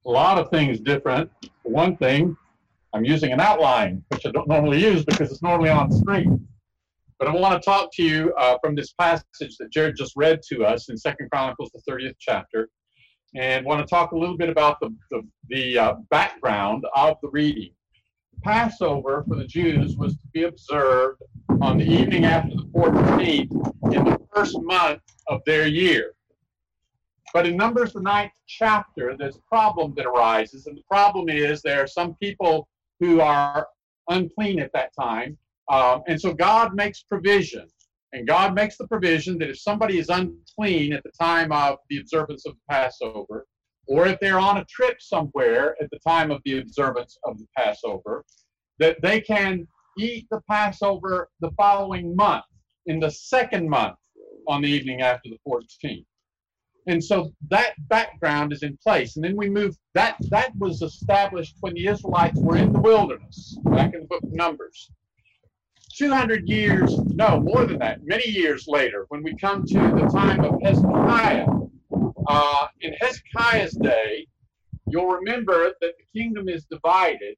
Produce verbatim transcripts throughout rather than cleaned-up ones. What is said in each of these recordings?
A lot of things different. For one thing, I'm using an outline, which I don't normally use because it's normally on screen. But I want to talk to you uh, from this passage that Jared just read to us in Second Chronicles, the thirtieth chapter, and want to talk a little bit about the, the, the uh, background of the reading. Passover for the Jews was to be observed on the evening after the fourteenth in the first month of their year. But in Numbers, the ninth chapter, there's a problem that arises, and the problem is there are some people who are unclean at that time, um, and so God makes provision. And God makes the provision that if somebody is unclean at the time of the observance of the Passover, or if they're on a trip somewhere at the time of the observance of the Passover, that they can eat the Passover the following month, in the second month, on the evening after the fourteenth. And so that background is in place. And then we move, that, that was established when the Israelites were in the wilderness, back in the book of Numbers. two hundred years, no, more than that, many years later, when we come to the time of Hezekiah, uh, in Hezekiah's day, you'll remember that the kingdom is divided,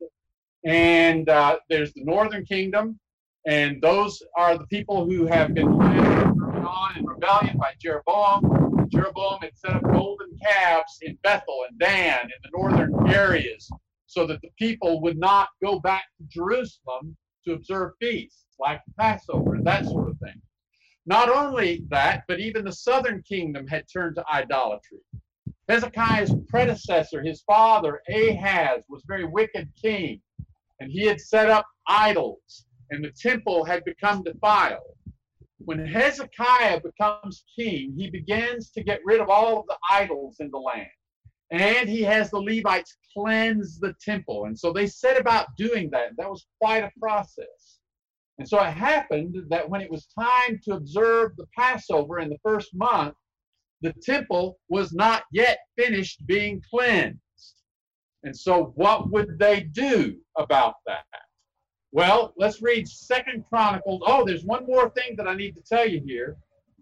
and uh, there's the northern kingdom, and those are the people who have been led on in rebellion by Jeroboam. Jeroboam had set up golden calves in Bethel and Dan in the northern areas so that the people would not go back to Jerusalem to observe feasts like Passover and that sort of thing. Not only that, but even the southern kingdom had turned to idolatry. Hezekiah's predecessor, his father, Ahaz, was a very wicked king, and he had set up idols, and the temple had become defiled. When Hezekiah becomes king, he begins to get rid of all of the idols in the land. And he has the Levites cleanse the temple. And so they set about doing that. That was quite a process. And so it happened that when it was time to observe the Passover in the first month, the temple was not yet finished being cleansed. And so what would they do about that? Well, let's read Second Chronicles. Oh, there's one more thing that I need to tell you here.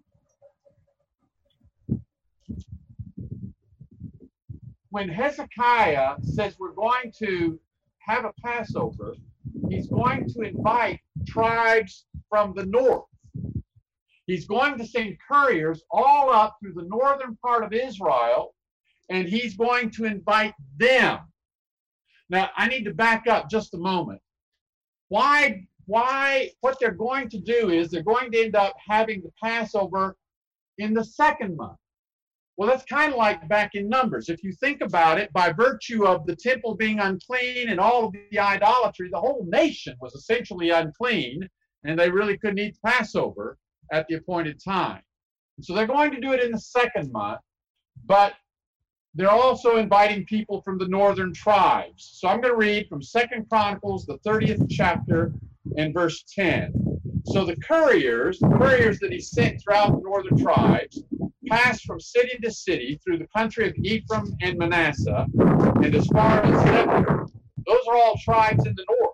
When Hezekiah says we're going to have a Passover, he's going to invite tribes from the north. He's going to send couriers all up through the northern part of Israel, and he's going to invite them. Now, I need to back up just a moment. Why, why, what they're going to do is they're going to end up having the Passover in the second month. Well, that's kind of like back in Numbers. If you think about it, by virtue of the temple being unclean and all of the idolatry, the whole nation was essentially unclean, and they really couldn't eat the Passover at the appointed time. And so they're going to do it in the second month, but they're also inviting people from the northern tribes. So I'm going to read from Second Chronicles, the thirtieth chapter, and verse ten. So the couriers, the couriers that he sent throughout the northern tribes, passed from city to city through the country of Ephraim and Manasseh, and as far as Zebulun. Those are all tribes in the north.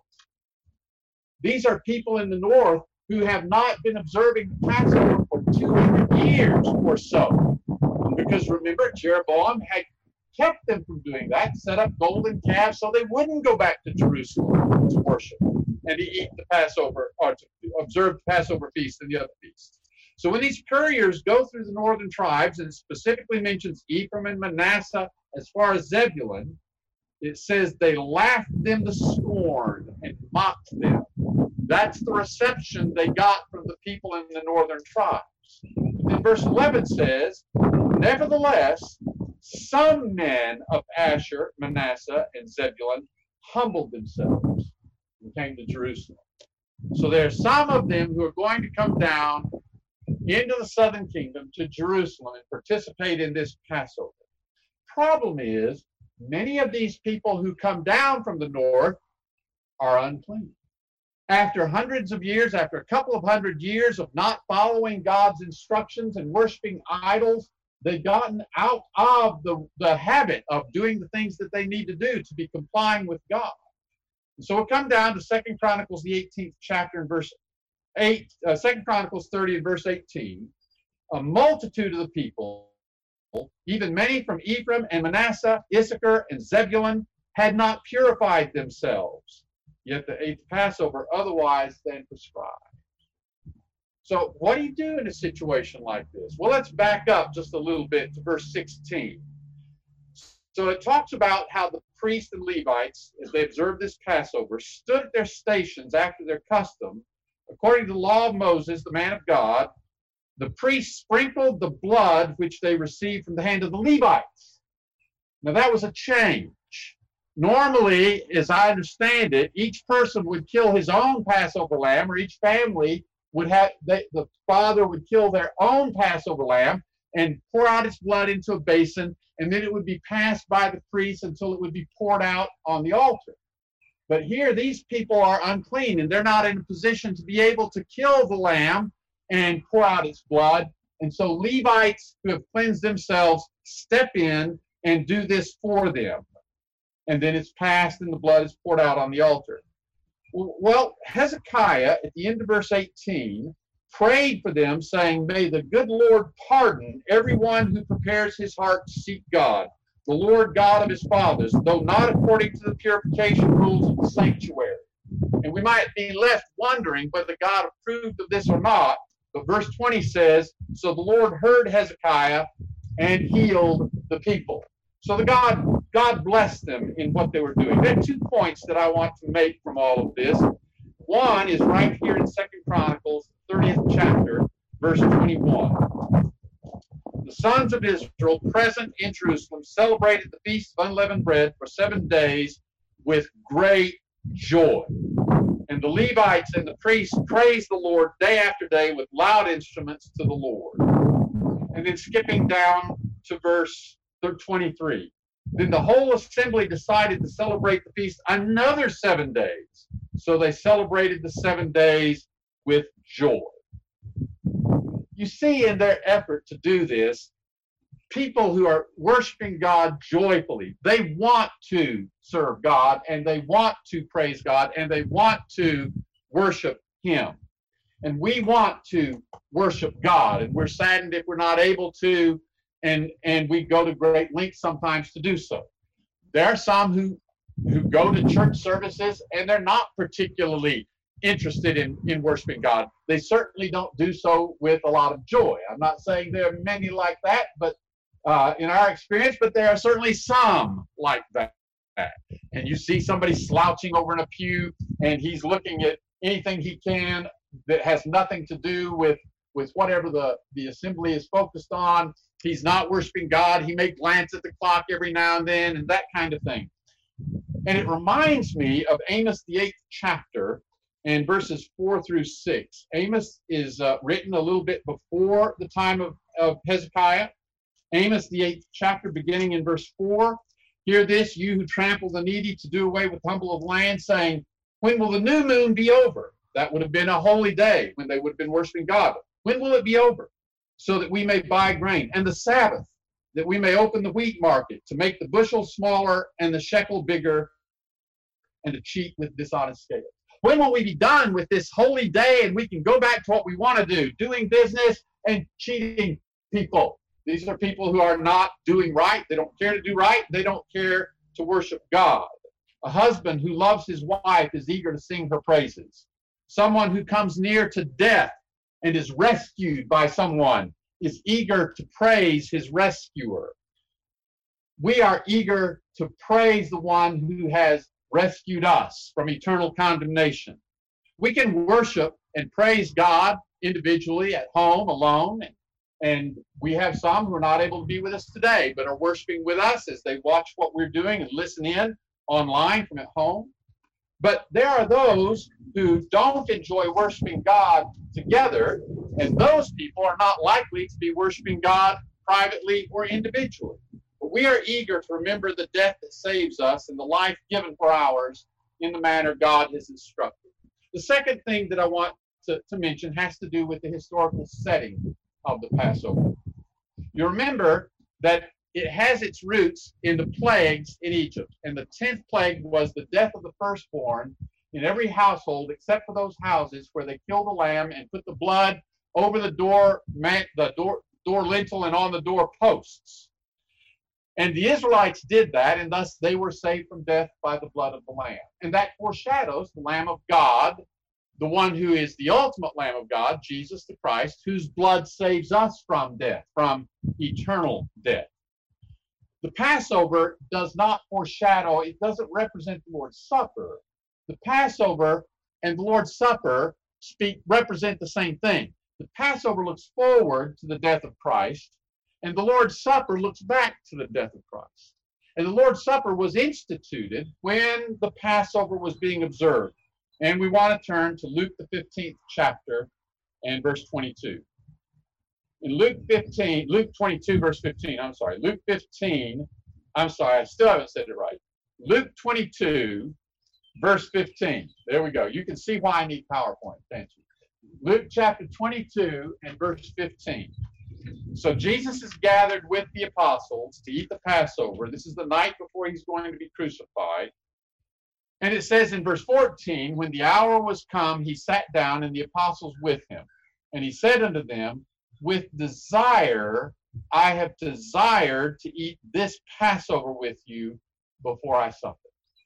These are people in the north who have not been observing the Passover for two hundred years or so. Because remember, Jeroboam had kept them from doing that, set up golden calves so they wouldn't go back to Jerusalem to worship and to eat the Passover, or to observe the Passover feast and the other feasts. So when these couriers go through the northern tribes, and it specifically mentions Ephraim and Manasseh as far as Zebulun, it says they laughed them to scorn and mocked them. That's the reception they got from the people in the northern tribes. And verse eleven says, nevertheless, some men of Asher, Manasseh, and Zebulun humbled themselves and came to Jerusalem. So there are some of them who are going to come down into the southern kingdom to Jerusalem and participate in this Passover. Problem is, many of these people who come down from the north are unclean. After hundreds of years, after a couple of hundred years of not following God's instructions and worshiping idols, they've gotten out of the, the habit of doing the things that they need to do to be complying with God. And so we'll come down to Second Chronicles, the eighteenth chapter, and verse eight, uh, Second Chronicles thirty and verse eighteen. A multitude of the people even many from Ephraim and Manasseh, Issachar and Zebulun, had not purified themselves, yet they ate the Passover otherwise than prescribed. So what do you do in a situation like this? Well, let's back up just a little bit to verse sixteen. So it talks about how the priests and Levites, as they observed this Passover, stood at their stations after their custom. According to the law of Moses, the man of God, the priests sprinkled the blood which they received from the hand of the Levites. Now that was a change. Normally, as I understand it, each person would kill his own Passover lamb, or each family would have, they, the father would kill their own Passover lamb and pour out its blood into a basin, and then it would be passed by the priest until it would be poured out on the altar. But here, these people are unclean, and they're not in a position to be able to kill the lamb and pour out its blood. And so Levites who have cleansed themselves step in and do this for them. And then it's passed and the blood is poured out on the altar. Well, Hezekiah, at the end of verse eighteen, prayed for them, saying, "May the good Lord pardon everyone who prepares his heart to seek God, the Lord God of his fathers, though not according to the purification rules of the sanctuary." And we might be left wondering whether God approved of this or not. But verse twenty says, "So the Lord heard Hezekiah and healed the people." So the God, God blessed them in what they were doing. There are two points that I want to make from all of this. One is right here in Second Chronicles, thirtieth chapter, verse twenty-one. The sons of Israel present in Jerusalem celebrated the Feast of Unleavened Bread for seven days with great joy. And the Levites and the priests praised the Lord day after day with loud instruments to the Lord. And then skipping down to verse twenty-three. Then the whole assembly decided to celebrate the feast another seven days. So they celebrated the seven days with joy. You see, in their effort to do this, people who are worshiping God joyfully, they want to serve God, and they want to praise God, and they want to worship Him. And we want to worship God, and we're saddened if we're not able to, and, and we go to great lengths sometimes to do so. There are some who, who go to church services, and they're not particularly interested in, in worshiping God. They certainly don't do so with a lot of joy. I'm not saying there are many like that, but uh, in our experience, but there are certainly some like that. And you see somebody slouching over in a pew, and he's looking at anything he can that has nothing to do with, with whatever the, the assembly is focused on. He's not worshiping God. He may glance at the clock every now and then, and that kind of thing. And it reminds me of Amos, the eighth chapter, and verses four through six. Amos is uh, written a little bit before the time of, of Hezekiah. Amos, the eighth chapter, beginning in verse four. "Hear this, you who trample the needy to do away with humble of land, saying, when will the new moon be over?" That would have been a holy day when they would have been worshiping God. "When will it be over? So that we may buy grain, and the Sabbath, that we may open the wheat market, to make the bushel smaller and the shekel bigger, and to cheat with dishonest scales." When will we be done with this holy day and we can go back to what we want to do, doing business and cheating people? These are people who are not doing right. They don't care to do right. They don't care to worship God. A husband who loves his wife is eager to sing her praises. Someone who comes near to death and is rescued by someone is eager to praise his rescuer. We are eager to praise the one who has rescued us from eternal condemnation. We can worship and praise God individually at home, alone, and we have some who are not able to be with us today, but are worshiping with us as they watch what we're doing and listen in online from at home. But there are those who don't enjoy worshiping God together, and those people are not likely to be worshiping God privately or individually. But we are eager to remember the death that saves us and the life given for ours in the manner God has instructed. The second thing that I want to, to mention has to do with the historical setting of the Passover. You remember that it has its roots in the plagues in Egypt. And the tenth plague was the death of the firstborn in every household except for those houses where they killed the lamb and put the blood over the door, the door, door lintel and on the door posts. And the Israelites did that, and thus they were saved from death by the blood of the Lamb. And that foreshadows the Lamb of God, the one who is the ultimate Lamb of God, Jesus the Christ, whose blood saves us from death, from eternal death. The Passover does not foreshadow, it doesn't represent the Lord's Supper. The Passover and the Lord's Supper speak represent the same thing. The Passover looks forward to the death of Christ, and the Lord's Supper looks back to the death of Christ. And the Lord's Supper was instituted when the Passover was being observed. And we want to turn to Luke the fifteenth chapter and verse twenty-two. In Luke fifteen, Luke twenty-two, verse fifteen, I'm sorry, Luke fifteen, I'm sorry, I still haven't said it right. Luke twenty-two, verse fifteen. There we go. You can see why I need PowerPoint, can't you? Luke chapter twenty-two and verse fifteen. So Jesus is gathered with the apostles to eat the Passover. This is the night before he's going to be crucified. And it says in verse fourteen, when the hour was come, he sat down and the apostles with him. And he said unto them, with desire I have desired to eat this Passover with you before I suffer.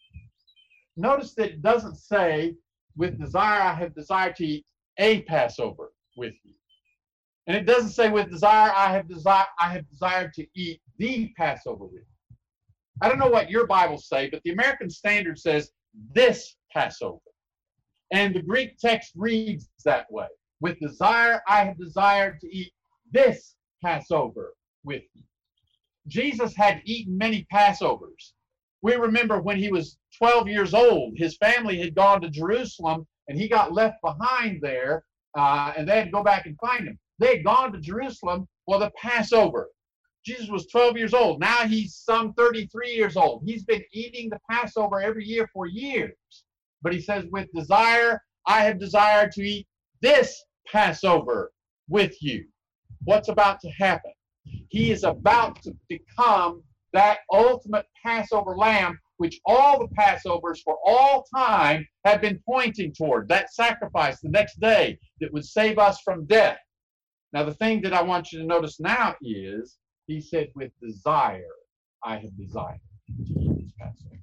Notice that it doesn't say, with desire I have desired to eat a Passover with you. And it doesn't say, with desire I have desire I have desired to eat the Passover with you. I don't know what your Bibles say, but the American Standard says this Passover. And the Greek text reads that way. With desire I have desired to eat this Passover with you. Jesus had eaten many Passovers. We remember when he was twelve years old, his family had gone to Jerusalem, and he got left behind there, uh, and they had to go back and find him. They had gone to Jerusalem for the Passover. Jesus was twelve years old. Now he's some thirty-three years old. He's been eating the Passover every year for years. But he says, with desire, I have desired to eat this Passover with you. What's about to happen? He is about to become that ultimate Passover lamb, which all the Passovers for all time have been pointing toward. That sacrifice the next day that would save us from death. Now, the thing that I want you to notice now is, he said, with desire, I have desired to eat this Passover.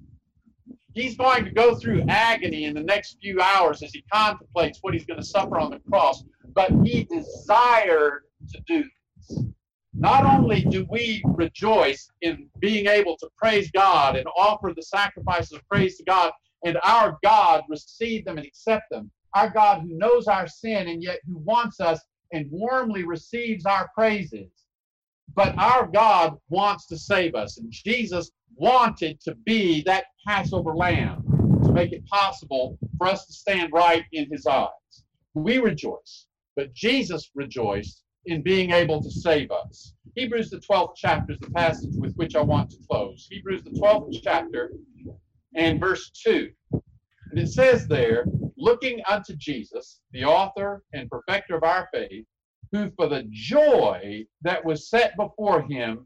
He's going to go through agony in the next few hours as he contemplates what he's going to suffer on the cross, but he desired to do this. Not only do we rejoice in being able to praise God and offer the sacrifices of praise to God, and our God receive them and accept them, our God who knows our sin and yet who wants us and warmly receives our praises. But our God wants to save us, and Jesus wanted to be that Passover lamb to make it possible for us to stand right in his eyes. We rejoice, but Jesus rejoiced in being able to save us. Hebrews the twelfth chapter is the passage with which I want to close. Hebrews the twelfth chapter and verse two. And it says there, looking unto Jesus, the author and perfecter of our faith, who for the joy that was set before him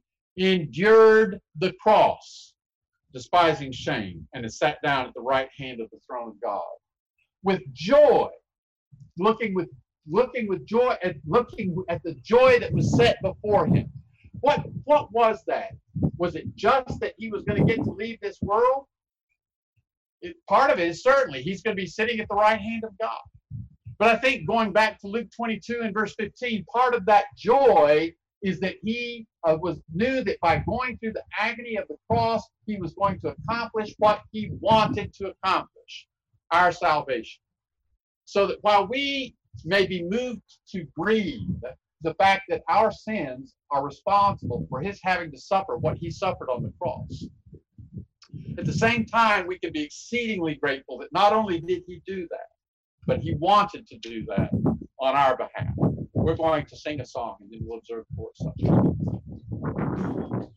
endured the cross, despising shame, and is sat down at the right hand of the throne of God. With joy, looking with looking with joy at looking at the joy that was set before him. What what was that? Was it just that he was going to get to leave this world? It, part of it is certainly he's going to be sitting at the right hand of God. But I think going back to Luke twenty-two and verse fifteen, part of that joy is that he uh, was knew that by going through the agony of the cross, he was going to accomplish what he wanted to accomplish, our salvation. So that while we may be moved to grieve the fact that our sins are responsible for his having to suffer what he suffered on the cross, at the same time, we can be exceedingly grateful that not only did he do that, but he wanted to do that on our behalf. We're going to sing a song and then we'll observe the Lord's Supper.